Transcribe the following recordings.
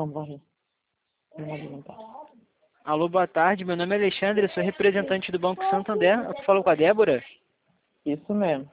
vamos varrer. Vamos alimentar. Alô, boa tarde. Meu nome é Alexandre, eu sou representante do Banco Santander. Eu falo com a Débora? Isso mesmo.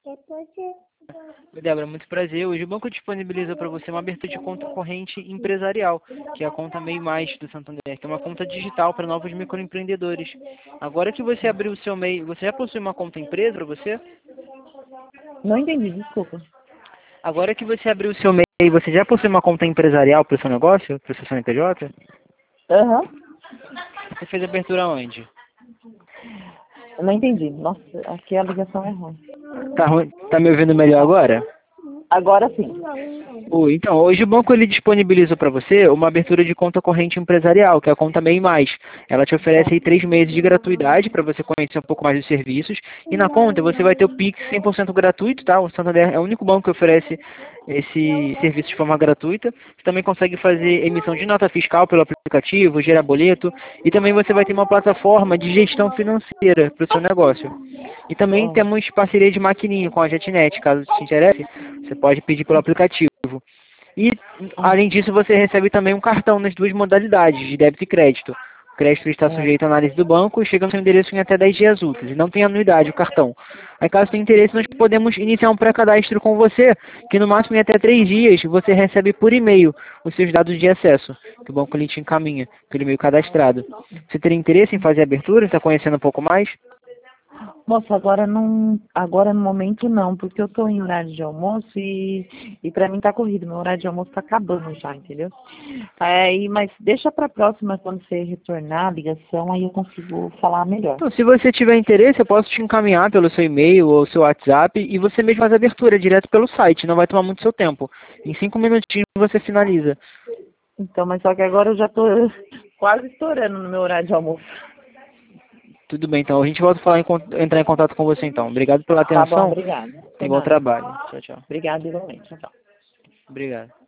Oi, Débora, muito prazer. Hoje o banco disponibiliza para você uma abertura de conta corrente empresarial, que é a conta MEI Mais do Santander, que é uma conta digital para novos microempreendedores. Agora que você abriu o seu MEI, você já possui uma conta empresa para você? Não entendi, desculpa. Agora que você abriu o seu MEI, você já possui uma conta empresarial para o seu negócio, para o seu CNPJ? Aham. Você fez a abertura onde? Não entendi. Nossa, aqui a ligação é ruim. Tá ruim? Tá me ouvindo melhor agora? Agora sim. Oi, então, hoje o banco ele disponibiliza para você uma abertura de conta corrente empresarial, que é a conta MEI Mais. Ela te oferece aí 3 meses de gratuidade para você conhecer um pouco mais dos serviços. E na conta você vai ter o Pix 100% gratuito, tá? O Santander é o único banco que oferece esse serviço de forma gratuita. Você também consegue fazer emissão de nota fiscal pelo aplicativo, gerar boleto. E também você vai ter uma plataforma de gestão financeira para o seu negócio. E também Ó. temos parceria de maquininha com a JetNet, caso te interesse, você pode pedir pelo aplicativo. E, além disso, você recebe também um cartão nas duas modalidades, de débito e crédito. O crédito está sujeito à análise do banco e chega no seu endereço em até 10 dias úteis. E não tem anuidade o cartão. Aí, caso tenha interesse, nós podemos iniciar um pré-cadastro com você, que no máximo em até 3 dias você recebe por e-mail os seus dados de acesso, que o banco lhe te encaminha, pelo e-mail cadastrado. Você teria interesse em fazer a abertura? Está conhecendo um pouco mais? Moça, agora não, agora no momento não, porque eu tô em horário de almoço e pra mim tá corrido, meu horário de almoço tá acabando já, entendeu? Aí, mas deixa pra próxima, quando você retornar a ligação, aí eu consigo falar melhor. Então, se você tiver interesse, eu posso te encaminhar pelo seu e-mail ou seu WhatsApp e você mesmo faz a abertura direto pelo site, não vai tomar muito seu tempo. Em 5 minutinhos você finaliza. Então, mas só que agora eu já tô quase estourando no meu horário de almoço. Tudo bem, então a gente volta a falar entrar em contato com você então. Obrigado pela Tá bom, atenção obrigada. e Por bom nada. trabalho. Tchau, tchau. Obrigada igualmente. Tchau, tchau. Obrigado.